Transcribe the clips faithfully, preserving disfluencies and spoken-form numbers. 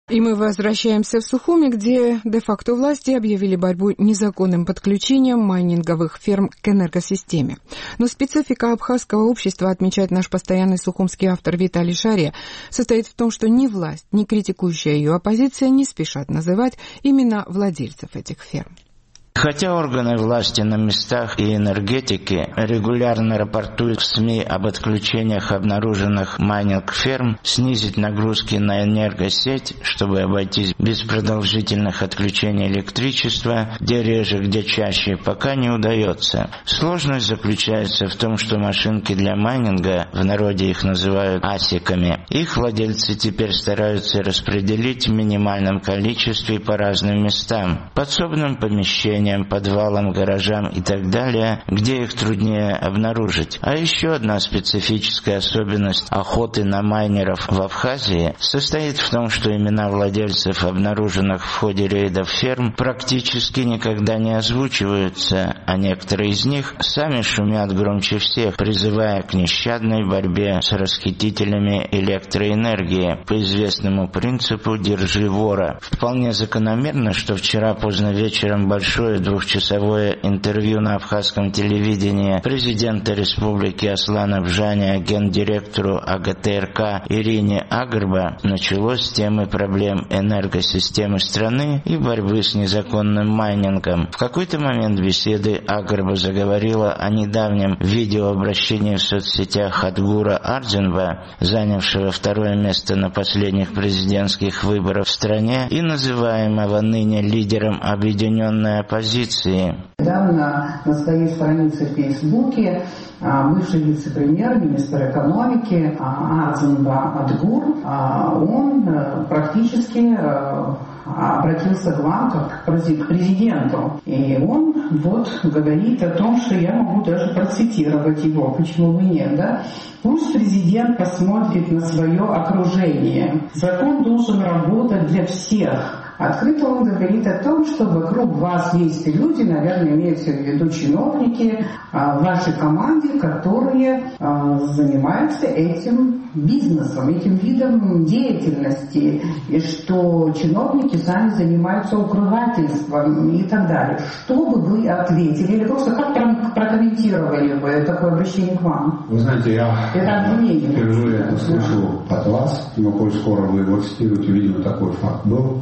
И мы возвращаемся в Сухуми, где де-факто власти объявили борьбу незаконным подключением майнинговых ферм к энергосистеме. Но специфика абхазского общества, отмечает наш постоянный сухумский автор Виталий Шария, состоит в том, что ни власть, ни критикующая ее оппозиция не спешат называть имена владельцев этих ферм. Хотя органы власти на местах и энергетики регулярно рапортуют в СМИ об отключениях обнаруженных майнинг-ферм, снизить нагрузки на энергосеть, чтобы обойтись без продолжительных отключений электричества, где реже, где чаще, пока не удается. Сложность заключается в том, что машинки для майнинга, в народе их называют асиками, их владельцы теперь стараются распределить в минимальном количестве по разным местам, подсобным помещениям, подвалам, гаражам и так далее, где их труднее обнаружить. А еще одна специфическая особенность охоты на майнеров в Абхазии состоит в том, что имена владельцев обнаруженных в ходе рейдов ферм практически никогда не озвучиваются, а некоторые из них сами шумят громче всех, призывая к нещадной борьбе с расхитителями электроэнергии по известному принципу «держи вора». Вполне закономерно, что вчера поздно вечером большое двухчасовое интервью на абхазском телевидении президента Республики Аслана Бжаня гендиректору АГТРК Ирине Агрба началось с темы проблем энергосистемы страны и борьбы с незаконным майнингом. В какой-то момент беседы Агрба заговорила о недавнем видеообращении в соцсетях Адгура Ардзинба, занявшего второе место на последних президентских выборах в стране и называемого ныне лидером объединенной оппозиции. Недавно на своей странице в Фейсбуке бывший вице-премьер, министр экономики Ардзинба Адгур, он практически обратился к вам как к президенту. И он вот говорит о том, что я могу даже процитировать его, почему бы нет, да? Пусть президент посмотрит на свое окружение. Закон должен работать для всех. Открыто он говорит о том, что вокруг вас есть люди, наверное, имеются в виду чиновники в вашей команде, которые занимаются этим бизнесом, этим видом деятельности, и что чиновники сами занимаются укрывательством и так далее. Что бы вы ответили, или просто как прокомментировали бы такое обращение к вам? Вы знаете, я впервые это слышу от вас, но коль скоро вы его цитируете, видимо, такой факт был.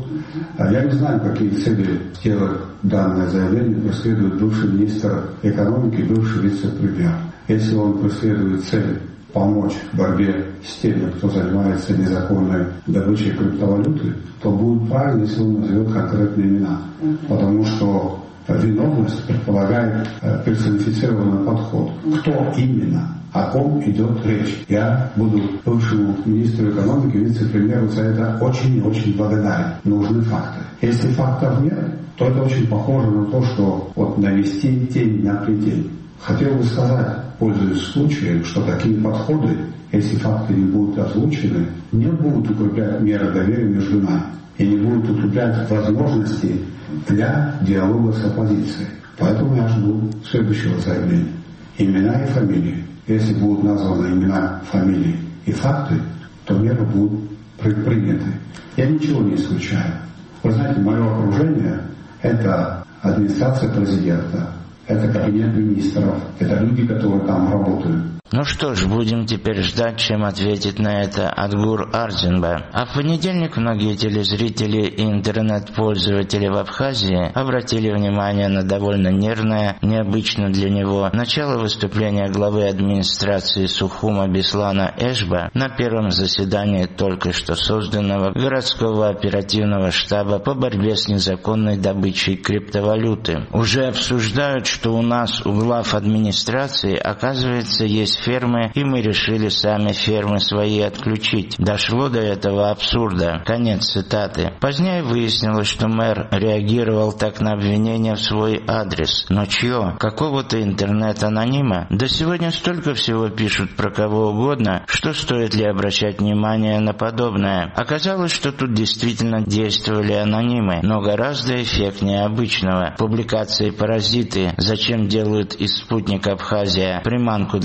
Я не знаю, какие цели делает данное заявление, преследует бывший министр экономики, бывший вице-премьер. Если он преследует цель помочь в борьбе с теми, кто занимается незаконной добычей криптовалюты, то будет правильно, если он назовет конкретные имена. Потому что виновность предполагает персонифицированный подход. Кто именно? О ком идет речь? Я буду бывшему министру экономики, вице-премьеру за это очень и очень благодарен. Нужны факты. Если фактов нет, то это очень похоже на то, что вот навести тень на предел. Хотел бы сказать, пользуясь случаем, что такие подходы, если факты не будут озвучены, не будут укреплять меры доверия между нами и не будут укреплять возможности для диалога с оппозицией. Поэтому я жду следующего заявления. Имена и фамилии. Если будут названы имена, фамилии и факты, то меры будут предприняты. Я ничего не исключаю. Вы знаете, мое окружение – это администрация президента, это кабинет министров, это люди, которые там работают. Ну что ж, будем теперь ждать, чем ответит на это Адгур Ардзинба. А в понедельник многие телезрители и интернет-пользователи в Абхазии обратили внимание на довольно нервное, необычно для него, начало выступления главы администрации Сухума Беслана Эшба на первом заседании только что созданного городского оперативного штаба по борьбе с незаконной добычей криптовалюты. Уже обсуждают, что у нас у глав администрации, оказывается, есть фермы, и мы решили сами фермы свои отключить. Дошло до этого абсурда. Конец цитаты. Позднее выяснилось, что мэр реагировал так на обвинения в свой адрес. Но чье? Какого-то интернет-анонима? Да сегодня столько всего пишут про кого угодно, что стоит ли обращать внимание на подобное. Оказалось, что тут действительно действовали анонимы, но гораздо эффектнее обычного. Публикации «Паразиты. Зачем делают из спутника Абхазия приманку для фейков»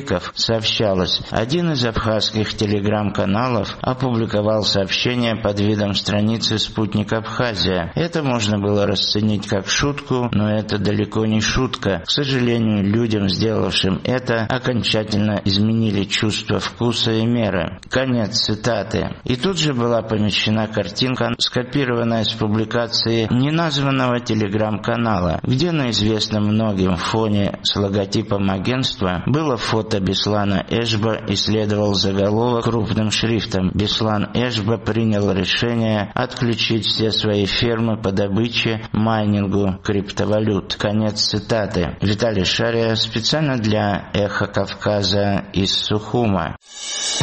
фейков сообщалось, один из абхазских телеграм-каналов опубликовал сообщение под видом страницы «Спутник Абхазия». Это можно было расценить как шутку, но это далеко не шутка. К сожалению, людям, сделавшим это, окончательно изменили чувство вкуса и меры. Конец цитаты. И тут же была помещена картинка, скопированная с публикации неназванного телеграм-канала, где на известном многим фоне с логотипом агентства было фото Беслана Эшба и следовал заголовок крупным шрифтом: «Беслан Эшба принял решение отключить все свои фермы по добыче, майнингу криптовалют». Конец цитаты. Виталий Шария специально для «Эхо Кавказа» из Сухума.